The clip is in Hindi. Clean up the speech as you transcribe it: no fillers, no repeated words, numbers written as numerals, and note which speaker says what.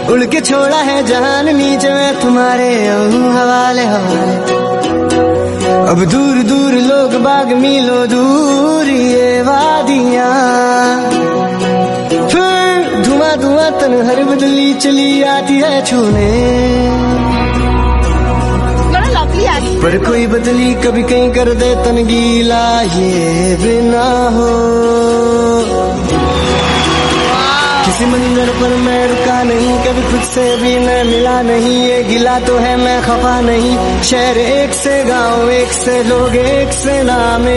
Speaker 1: उड़ के छोड़ा है जहान नीचे मैं तुम्हारे हवाले हवाले। अब दूर दूर लोग बाग मीलों दूर ये वादियां, फिर धुआं धुआं तन हर बदली चली आती है छूने। पर कोई बदली कभी कहीं कर दे तन गीला ये बिना हो। किसी मंदिर पर मैं रुका नहीं, कभी खुद से भी मैं मिला नहीं। ये गिला तो है मैं खफा नहीं। शहर एक से गांव एक से लोग एक से नाम